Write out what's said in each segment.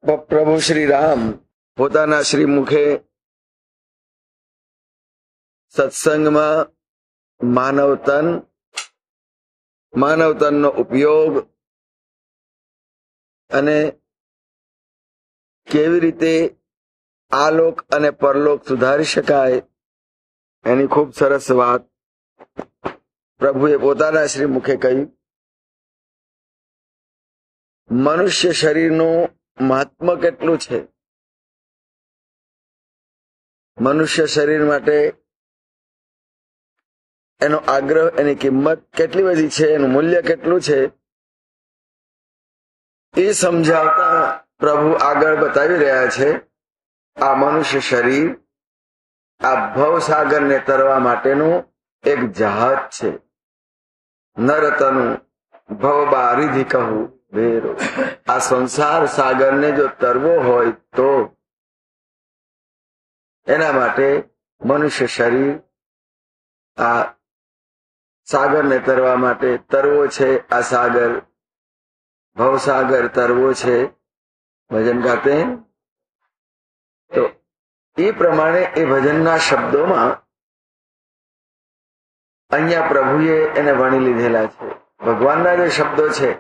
પ્રભુ શ્રી રામ પોતાના શ્રી મુખે સત્સંગમાં માનવતનનો ઉપયોગ અને કેવી રીતે આ લોક અને પરલોક સુધારી શકાય એની ખૂબ સરસ વાત પ્રભુએ પોતાના શ્રી મુખે કહી. મનુષ્ય શરીરનું મહાત્મ્ય કેટલું છે, મનુષ્ય શરીર માટે એનો આગ્રહ, એની કિંમત કેટલી બધી છે, એનું મૂલ્ય કેટલું છે, એ સમજાવતા પ્રભુ આગળ બતાવી રહ્યા છે. આ મનુષ્ય શરીર આ ભવસાગરને તરવા માટેનું એક જહાજ છે. નરતનું ભવબારિધિ કહું ભેરો. આ સંસાર સાગરને જો તરવો હોય તો એના માટે મનુષ્ય શરીર આ સાગરને તરવા માટે તરવો છે. આ સાગર ભવસાગર તરવો છે. ભજન ગાતે તો એ પ્રમાણે એ ભજનના શબ્દોમાં અહીંયા પ્રભુએ એને વણી લીધેલા છે. ભગવાનના જે શબ્દો છે,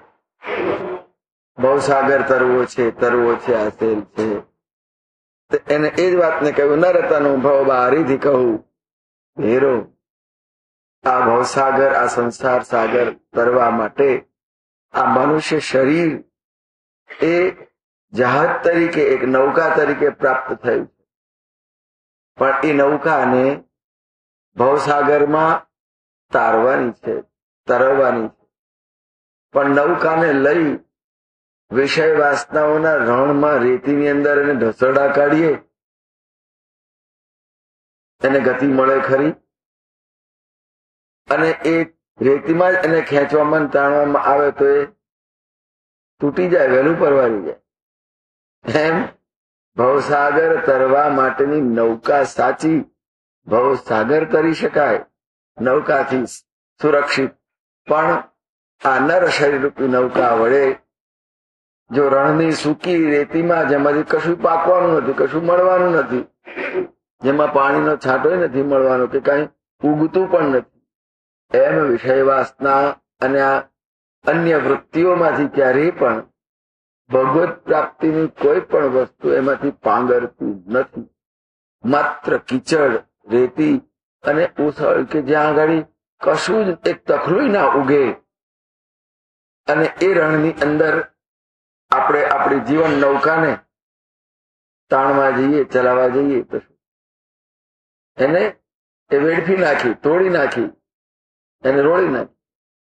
ભવસાગર તરવો છે, તરવો છે, આ સેલ છે, એને એ જ વાતને કહ્યું. નરતનું ભવબારિધિ કહું ભેરો. આ ભવસાગર, આ સંસાર સાગર તરવા માટે આ મનુષ્ય શરીર એ જહાજ તરીકે, એક નૌકા તરીકે પ્રાપ્ત થયું છે. પણ એ નૌકાને ભવસાગરમાં તારવાની છે, તરવાની છે. પણ નૌકાને લઈ વિષય વાસનાઓના રણમાં, રેતીની અંદર એને ઢસડા કાઢીએ એને ગતિ મળે ખરી? અને એ રેતીમાં જ એને ખેંચવામાં તાણવામાં આવે તો એ તૂટી જાય, વહેલું પરવારી જાય. એમ ભવસાગર તરવા માટેની નૌકા સાચી, ભવસાગર તરી શકાય નૌકાથી સુરક્ષિત. પણ આ નર શરીરરૂપી નૌકા વડે જો રણની સૂકી રેતીમાં, જેમાંથી કશું પાકવાનું નથી, કશું મળવાનું નથી, જેમાં પાણીનો છાંટો નથી મળવાનો કે કઈ ઉગતું પણ નથી, એમ વિષય વાસના અને આ અન્ય વૃત્તિઓમાંથી ક્યારેય પણ ભગવત પ્રાપ્તિની કોઈ પણ વસ્તુ એમાંથી પાંગરતી નથી. માત્ર કીચડ, રેતી અને ઉસળ કે જ્યાં આગળ કશું જ એક તખલું ના ઉગે, અને એ રણની અંદર આપણે આપણી જીવન નૌકાને તાણવા જઈએ, ચલાવવા જઈએ તો એને એ વેડફી નાખી, તોડી નાખી, એને રોળી નાખી.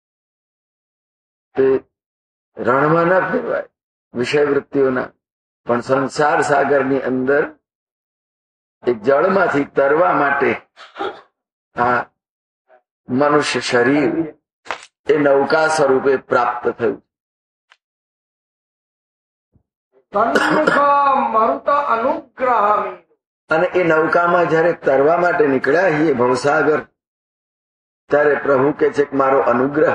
તે રણમાં ના ફેરવાય વિષય વૃત્તિઓના. પણ સંસાર સાગરની અંદર એ જળમાંથી તરવા માટે આ મનુષ્ય શરીર એ નૌકા સ્વરૂપે પ્રાપ્ત થયું. અને એ નૌકામાં જયારે તરવા માટે નીકળ્યા છીએ ભવસાગર, ત્યારે પ્રભુ કે છે કે મારો અનુગ્રહ,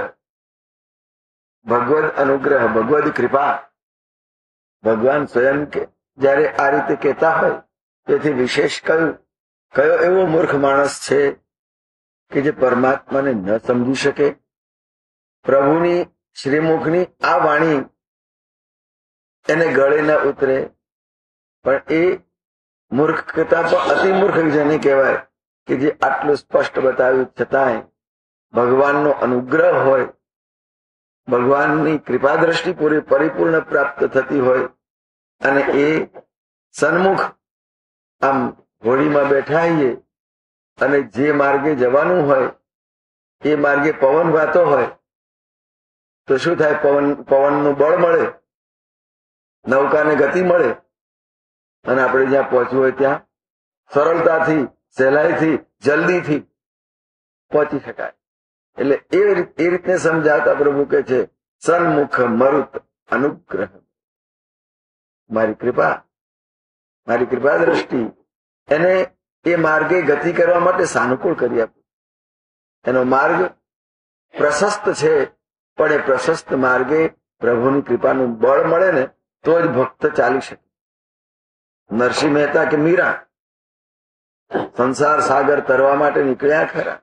ભગવદ અનુગ્રહ, ભગવદ કૃપા. ભગવાન સ્વયં કે જયારે આ રીતે કહેતા હોય, તેથી વિશેષ કયો એવો મૂર્ખ માણસ છે કે જે પરમાત્માને ન સમજી શકે? પ્રભુની શ્રીમુખની આ વાણી એને ગળે ન ઉતરે. પણ એ મૂર્ખતા તો અતિ મૂર્ખ જેને કહેવાય કે જે આટલું સ્પષ્ટ બતાવ્યું છતાંય ભગવાનનો અનુગ્રહ હોય, ભગવાનની કૃપા દ્રષ્ટિ પરિપૂર્ણ પ્રાપ્ત થતી હોય, અને એ સન્મુખ આમ હોડીમાં બેઠાઈએ અને જે માર્ગે જવાનું હોય એ માર્ગે પવન વાતો હોય તો શું થાય? પવનનું બળ મળે, નૌકાને ગતિ મળે, અને આપણે જ્યાં પહોંચવું હોય ત્યાં સરળતાથી, સહેલાઈથી, જલ્દીથી પહોંચી શકાય. એટલે એ રીતને સમજાવતા પ્રભુ કે છે સન્મુખ મરુત અનુગ્રહ. મારી કૃપા દ્રષ્ટિ એને એ માર્ગે ગતિ કરવા માટે સાનુકૂળ કરી આપે. એનો માર્ગ પ્રશસ્ત છે, પણ એ પ્રશસ્ત માર્ગે પ્રભુની કૃપાનું બળ મળે ને તો જ ભક્ત ચાલી શકે. નરસિંહ મહેતા કે મીરા સંસાર સાગર તરવા માટે નીકળ્યા ખરા.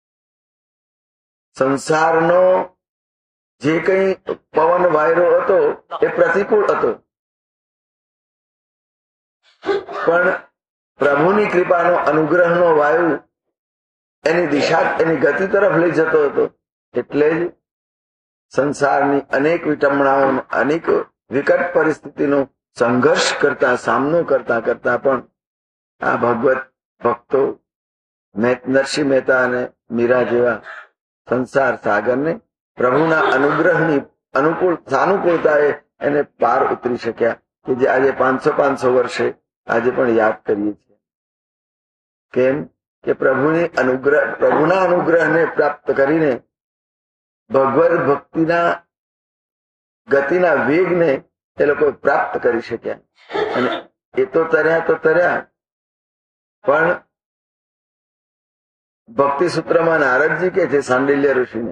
સંસારનો જે કઈ પવન વાયરો હતો એ પ્રતિકૂળ હતો, પણ પ્રભુની કૃપાનો અનુગ્રહનો વાયુ એની દિશા, એની ગતિ તરફ લઈ જતો હતો. એટલે જ સંસારની અનેક વિટંબણાઓ, અનેક વિકટ પરિસ્થિતિનો સંઘર્ષ કરતા, સામનો કરતા કરતા પણ આ ભગવત ભક્તો નરસિંહ મહેતા અને મીરા જેવા સંસાર સાગરને પ્રભુના અનુગ્રહની સાનુકૂળતાએ એને પાર ઉતરી શક્યા, કે જે આજે 500 વર્ષે આજે પણ યાદ કરીએ છીએ. કેમ કે પ્રભુના અનુગ્રહને પ્રાપ્ત કરીને ભગવદ ભક્તિના ગતિના વેગને એ લોકો પ્રાપ્ત કરી શક્યા. અને એ તો તર્યા પણ ભક્તિ સૂત્રમાં નારદજી કે છે સાંડિલ્ય ઋષિને,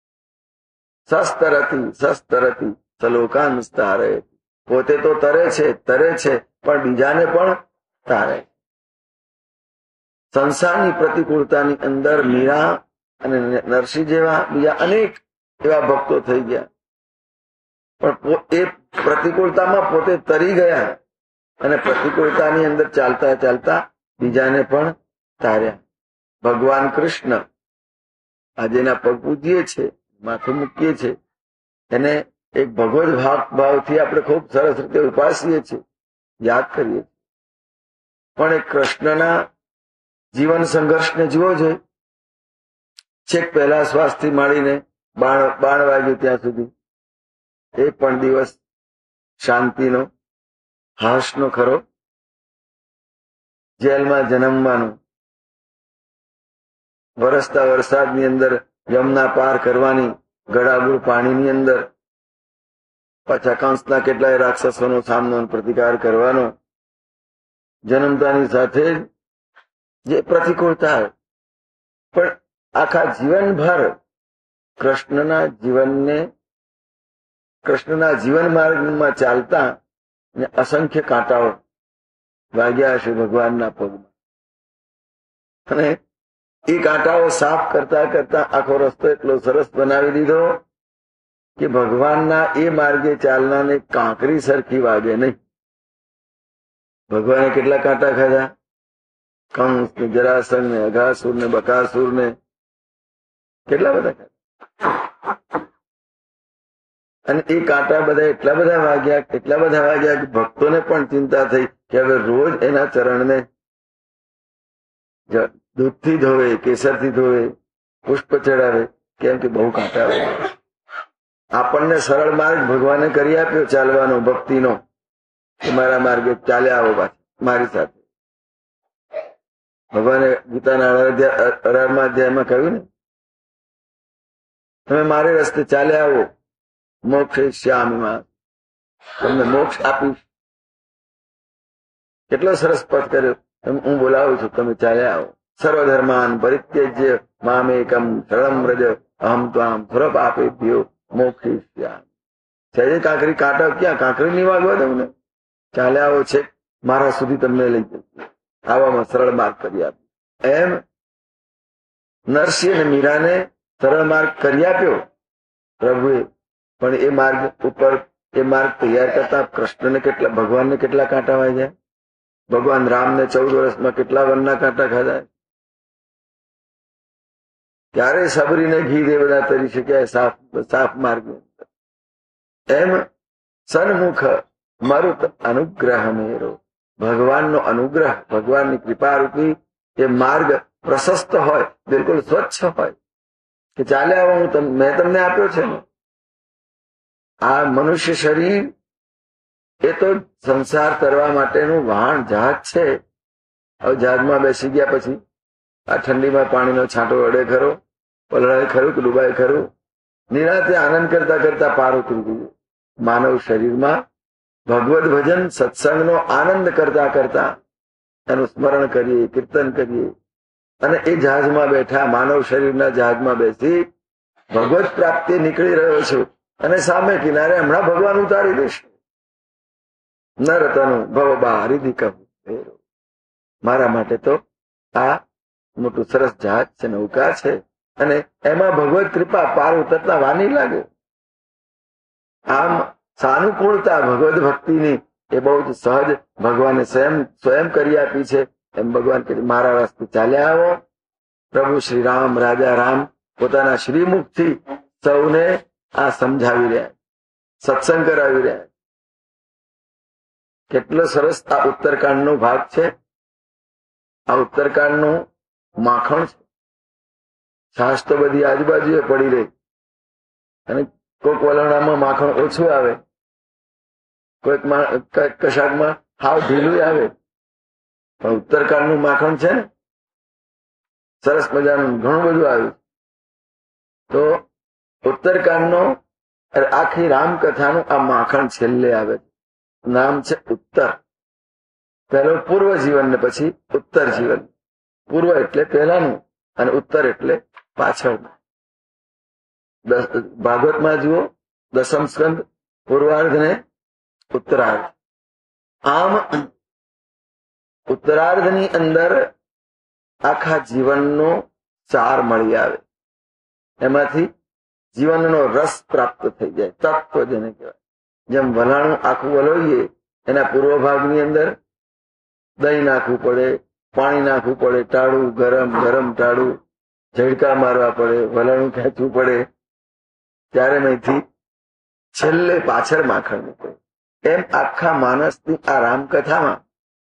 સસ્તરતી સલોકાંસ્તારે. પોતે તો તરે છે પણ બીજાને પણ તારે. સંસારની પ્રતિકૂળતાની અંદર મીરા અને નરસિંહ જેવા બીજા અનેક એવા ભક્તો થઈ ગયા, પણ એ પ્રતિકૂળતામાં પોતે તરી ગયા અને પ્રતિકૂળતાની અંદર ચાલતા ચાલતા બીજાને પણ તાર્યા. ભગવાન કૃષ્ણ આજેના પગ પૂજીએ છે, માથું મૂકીએ છે, એને એક ભગવદ ભાવથી આપણે ખૂબ સરસ રીતે ઉપાસીએ છીએ, યાદ કરીએ છીએ. પણ એ કૃષ્ણના જીવન સંઘર્ષને જુઓ છે. છેક પહેલા શ્વાસથી માંડીને બાણ વાગ્યું ત્યાં સુધી એક પણ દિવસ શાંતિનો, હાશનો ખરો. જેલમાં જન્મવાનું, વરસતા વરસાદની અંદર યમુના પાર કરવાની, ગળાબૂળ પાણીની અંદર પાછા કંસના કેટલાય રાક્ષસોનો સામનો પ્રતિકાર કરવાનો, જન્મતાની સાથે જે પ્રતિકૂળતા, પણ આખા જીવનભર કૃષ્ણના જીવન માર્ગમાં ચાલતા અસંખ્ય કાંટાઓ વાગ્યા હશે ભગવાનના પગમાં, અને એ કાંટાઓ સાફ કરતા કરતા આખો રસ્તો એટલો સરસ બનાવી દીધો કે ભગવાનના એ માર્ગે ચાલનાને કાંકરી સરખી વાગે નહીં. ભગવાને કેટલા કાંટા ખાધા? કંસ ને, જરાસંઘ ને, અઘાસુર ને, બકાસુર ને, કેટલા બધા ખાધા. અને એ કાંટા બધા એટલા બધા વાગ્યા કે ભક્તોને પણ ચિંતા થઈ કે હવે રોજ એના ચરણને દૂધથી ધોવે, કેસરથી ધોવે, પુષ્પ ચડાવે, કેમ કે બહુ કાંટા વાગ્યા. આપણને સરળ માર્ગ ભગવાને કરી આપ્યો ચાલવાનો, ભક્તિનો, કે મારા માર્ગે ચાલ્યા આવો મારી સાથે. ભગવાને ગીતાના 18મા અધ્યાયમાં કહ્યું ને, તમે મારે રસ્તે ચાલ્યા આવો, મોક્ષયિષ્યામિ, તમને મોક્ષ આપીશ. કેટલો સરસ પદ કર્યો. હું બોલાવું છું, તમે ચાલ્યા આવો. સર્વધર્માન પરિત્યજ્ય મામેકમ શરણમ વ્રજ અહમ ત્વામ સર્વપાપેભ્યો મોક્ષયિષ્યામિ. સહેજે કાંકરી કાંટા ક્યાં કાંકરી નહીં વાગવા દઉં ને, ચાલ્યા આવો છે મારા સુધી તમને લઈ જશે. આવામાં સરળ માર્ગ કરી આપ્યો. એમ નરસિંહ અને મીરાને સરળ માર્ગ કરી આપ્યો પ્રભુએ, પણ એ માર્ગ ઉપર એ માર્ગ તૈયાર કરતા કૃષ્ણને ભગવાનને કેટલા કાંટા વાગ્યા. ભગવાન રામને 14 વર્ષમાં કેટલા વનના કાંટા ખાધા. ત્યારે સબરીને ઘી દે બધા તરી શક્યા સાફ માર્ગ. એમ સન્મુખ મરુત અનુગ્રહ મેરો. ભગવાનનો અનુગ્રહ, ભગવાનની કૃપા રૂપી એ માર્ગ પ્રશસ્ત હોય, બિલકુલ સ્વચ્છ હોય, કે ચાલ્યા આવો, મેં તમને આપ્યો છે ને. આ મનુષ્ય શરીર એ તો સંસાર તરવા માટેનું વહાણ, જહાજ છે. હવે જહાજમાં બેસી ગયા પછી આ ઠંડીમાં પાણીનો છાંટો અડે ખરો, પલળાય ખરું કે ડૂબાય ખરું, નિરાતે આનંદ કરતા કરતા પાર ઉતરી ગયું. માનવ શરીરમાં ભગવદ ભજન સત્સંગનો આનંદ કરતા કરતા એનું સ્મરણ કરીએ, કીર્તન કરીએ, અને એ જહાજમાં બેઠા, માનવ શરીરના જહાજમાં બેસી ભગવદ પ્રાપ્તિ નીકળી રહ્યો છું, અને સામે કિનારે હમણાં ભગવાન ઉતારી દેશે. નરતનું ભવ બારિધિ કહું. મારા માટે તો આ મોટું સરસ જહાજ છે, નૌકા છે, અને એમાં ભગવત કૃપા પાર ઉતરતા વાની લાગે. આમ સાનુકૂળતા ભગવદ ભક્તિની એ બહુ જ સહજ ભગવાને સ્વયં કરી આપી છે. એમ ભગવાન કે મારા રસ્તે ચાલ્યા આવો. પ્રભુ શ્રી રામ, રાજા રામ પોતાના શ્રીમુખથી સૌને આ સમજાવી રહ્યા, સત્સંગ કરાવી રહ્યા. કેટલો સરસ આ ઉત્તરકાંડનો ભાગ છે. આ ઉત્તરકાંડનું માખણ છે. છાશ તો બધી આજુબાજુ પડી રહી, અને કોઈક વલણામાં માખણ ઓછું આવે, કોઈક કશાકમાં હાવ ઢીલું આવે, પણ ઉત્તરકાંડનું માખણ છે ને સરસ મજાનું ઘણું બધું આવ્યું. તો ઉત્તરકાંડનો આખી રામકથાનું આ માખણ છેલ્લે આવે છે. નામ છે ઉત્તર. પહેલો પૂર્વ જીવન ને પછી ઉત્તર જીવન. પૂર્વ એટલે પહેલાનું અને ઉત્તર એટલે પાછળનું. ભાગવતમાં જુઓ, દસમ સ્કંદ પૂર્વાર્ધ ને ઉત્તરાર્ધ. આમ ઉત્તરાર્ધની અંદર આખા જીવનનો સાર મળી આવે. એમાંથી જીવનનો રસ પ્રાપ્ત થઈ જાય, તત્વ જેને કહેવાય. જેમ વલાણું આખું વલોઈએ, એના પૂર્વ ભાગની અંદર દહીં નાખવું પડે, પાણી નાખવું પડે, ટાળું ગરમ, ગરમ ટાળું, ઝડકા મારવા પડે, વલાણું ખેંચવું પડે, ત્યારે અહીંથી છેલ્લે પાછળ માખણ નીકળે. એમ આખા માનસની આ રામકથામાં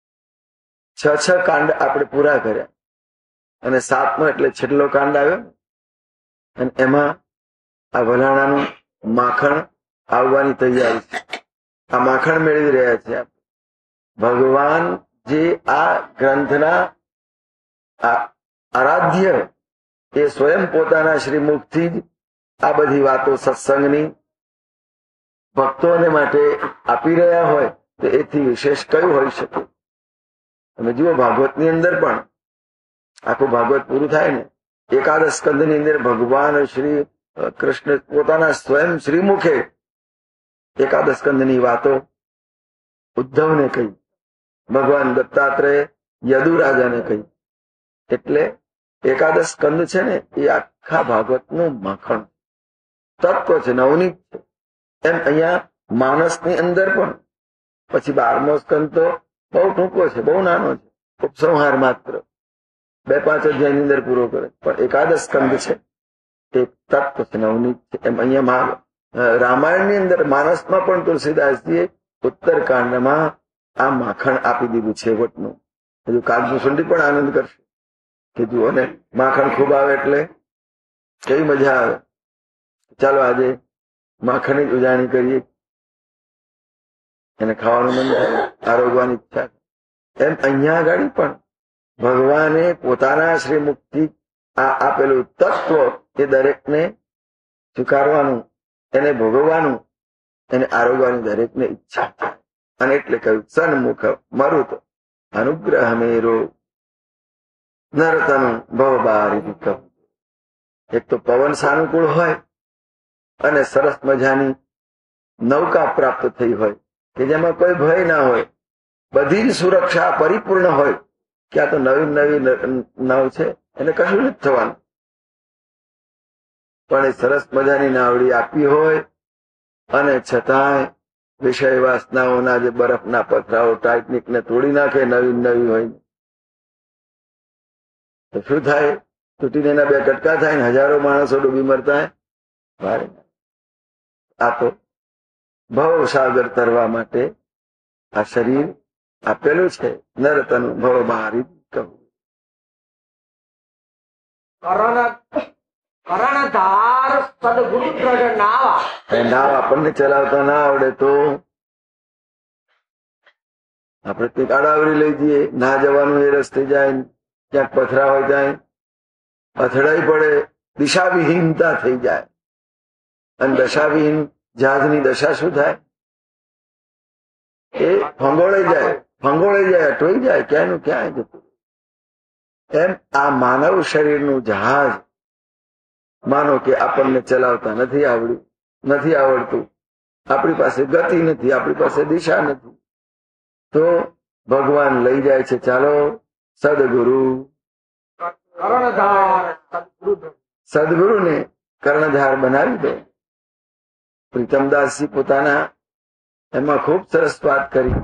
6 કાંડ આપણે પૂરા કર્યા, અને 7મો એટલે છેલ્લો કાંડ આવ્યો. અને એમાં આ વલાણાનું માખણ આવવાની તૈયારી છે. આ માખણ મેળવી રહ્યા છે. ભગવાન જે આ ગ્રંથના આરાધ્ય એ સ્વયં પોતાના શ્રીમુખથી જ આ બધી વાતો સત્સંગની ભક્તોને માટે આપી રહ્યા હોય તો એથી વિશેષ કયું હોઈ શકે? તમે જુઓ, ભાગવતની અંદર પણ આખું ભાગવત પૂરું થાય ને, એકાદશ સ્કંદની અંદર ભગવાન શ્રી કૃષ્ણ પોતાના સ્વયં શ્રીમુખે એકાદશ સ્કંદની વાતો ઉદ્ધવને કહી, ભગવાન દત્તાત્રેય યદુરાજાને કહી. એટલે એકાદશ સ્કંદ છે ને એ આખા ભાગવતનું માખણ તત્વ છે, નવનીત છે. એમ અહીંયા માનસની અંદર પણ પછી 12મો સ્કંદ તો બહુ ટૂંકો છે, બહુ નાનો છે, ઉપસંહાર માત્ર 2-5 અધ્યાયની અંદર પૂરો કરે. પણ એકાદશ સ્કંદ છે તે તત્વ છે, નવનીત છે. એમ અહીંયા રામાયણની અંદર માનસમાં પણ તુલસીદાસજીએ ઉત્તરકાંડમાં આ માખણ આપી દીધું છે છેવટનું. હજુ કાગભૂષણથી પણ આનંદ કરશે કે જુઓ ને, માખણ ખૂબ આવે એટલે કેવી મજા આવે. ચાલો આજે માખણની જ ઉજાણી કરીએ, એને ખાવાનું મન થાય, આરોગવાની ઈચ્છા. એમ અહીંયા આગળ પણ ભગવાને પોતાના શ્રીમુખથી આ આપેલું તત્વ એ દરેકને સ્વીકારવાનું, એને ભોગવવાનું, એને આરોગવાની દરેકને ઈચ્છા થાય. અને એટલે કહ્યું સન્મુખ મરુત અનુગ્રહ મેરો નરતનું ભવ બારિધિ કહું. એક તો પવન સાનુકૂળ હોય અને સરસ મજાની નૌકા પ્રાપ્ત થઈ હોય કે જેમાં કોઈ ભય ના હોય, બધી જ સુરક્ષા પરિપૂર્ણ હોય. કે આ તો નવી નવી નાવ છે, એને કશું નથી થવાનું. પણ એ સરસ મજાની નાવડી આપી હોય અને છતાંય વિષય વાસનાઓના જે બરફના પથરાઓ ટાઇટનિકને તોડી નાખે, નવી નવી હોય તો શું થાય? તૂટીને એના 2 કટકા થાય ને હજારો માણસો ડૂબી મરતા. આ તો ભવસાગર તરવા માટે આ શરીર આપેલું છે. નરતનું ભવ બારિધિ કહું. નાવ આપણને ચલાવતા ના આવડે તો આપણે કંઈક આડાવરી લઈ જઈએ, ના જવાનું એ રસ્તે જાય, ક્યાંક પથરા હોય ત્યાં અથડાઈ પડે, દિશાવિહીનતા થઈ જાય. અને દશાવિહીન જહાજની દશા શું થાય? એ ફંગોળાઈ જાય, અટવાઈ જાય, ક્યાંયનું ક્યાંય જતું. એમ આ માનવ શરીરનું જહાજ માનો કે આપણને ચલાવતા નથી આવડતું, આપણી પાસે ગતિ નથી, આપણી પાસે દિશા નથી, તો ભગવાન લઈ જાય છે, ચાલો સદગુરુ. સદગુરુને કર્ણધાર બનાવી દો. પ્રીતમદાસજી પોતાના એમાં ખૂબ સરસ વાત કરી.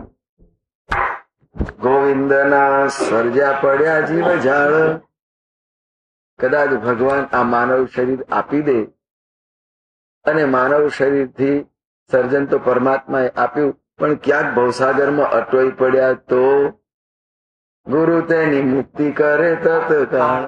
ગોવિંદના સર્જા પડ્યા જીવ ઝાડ. કદાચ ભગવાન આ માનવ શરીર આપી દે અને માનવ શરીરથી સર્જન તો પરમાત્માએ આપ્યું, પણ ક્યાંક ભવસાગરમાં અટવાઈ પડ્યા તો ગુરુ તેની મુક્તિ કરે તત્કાળ.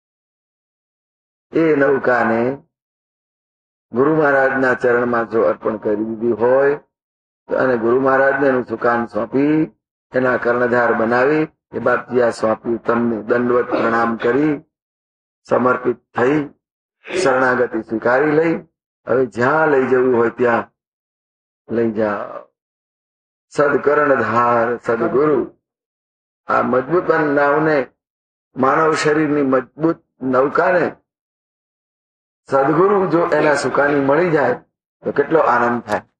એ નૌકાને ગુરુ મહારાજના ચરણમાં જો અર્પણ કરી દીધી હોય અને ગુરુ મહારાજને એનું સુકાન સોંપી એના કર્ણધાર બનાવી કે બાપજી આ સોંપ્યું તમને, દંડવત પ્રણામ કરી સમર્પિત થઈ શરણાગતિ સ્વીકારી લઈ, હવે જ્યાં લઈ જવું હોય ત્યાં લઈ જાઓ. સદકર્ણધાર સદગુરુ. આ મજબૂત નાવને, માનવ શરીરની મજબૂત નૌકાને સદગુરુ જો એના સુકાની મળી જાય તો કેટલો આનંદ થાય.